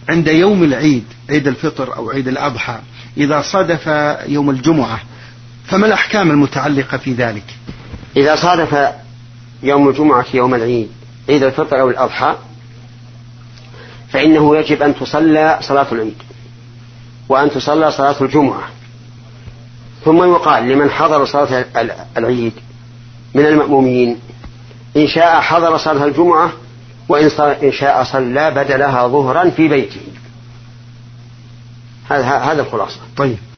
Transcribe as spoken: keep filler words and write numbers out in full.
عند يوم العيد، عيد الفطر أو عيد الأضحى، إذا صادف يوم الجمعة فما الأحكام المتعلقة في ذلك؟ إذا صادف يوم الجمعة يوم العيد، عيد الفطر أو الأضحى، فإنه يجب أن تصلى صلاة العيد وأن تصلى صلاة الجمعة. ثم يقال لمن حضر صلاة العيد من المأمومين إن شاء حضر صلاة الجمعة، وإن شاء صلى بدلها ظهرا في بيته. هذا هذا الخلاصة. طيب.